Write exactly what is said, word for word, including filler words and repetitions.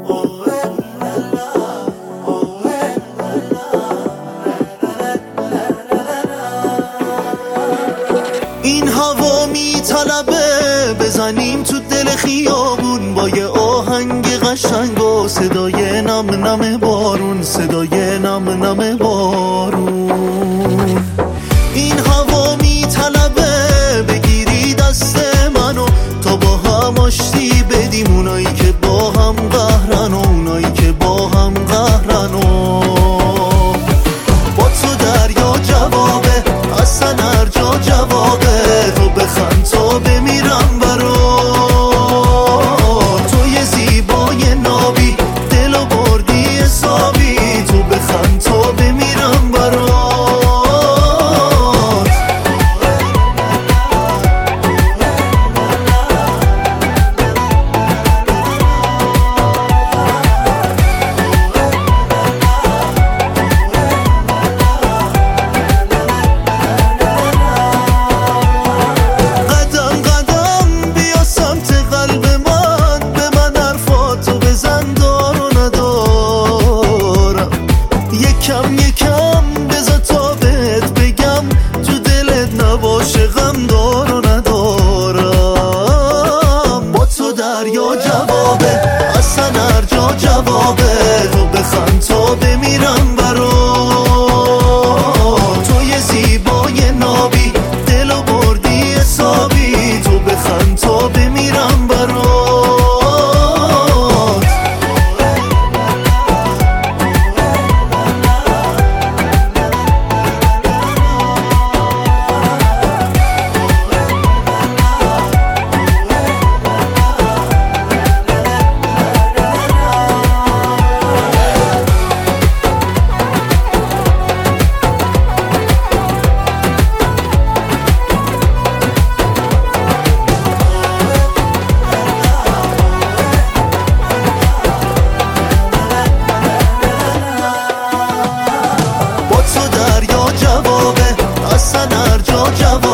این هوا میطلبه بزنیم تو دل خیابون با یه آهنگ قشنگ و صدای نم نم بارون، صدای نم نم بارون. این هوا میطلبه بگیری دست منو تا با هم آشتی بدیم، اونایی که با هم قهرن و اونایی که با هم قهرن. و با تو دریا جوابه، اصلا هر جا جوابه، تو بخند تا بمیرم برات. تو یه زیبای نابی، دلو بردی حسابی، تو بخند تا بمیرم برات. یکم یکم بذار تا بهت بگم تو دلت نباشه غم دار و ندارم. با تو دریا جوابه، اصلا هر جا جوابه، تو بخند تا بمیرم برات. تو یه زیبای نابی، دلو بردی حسابی، تو بخند تا بمیرم برات. اصلا هر جا جواب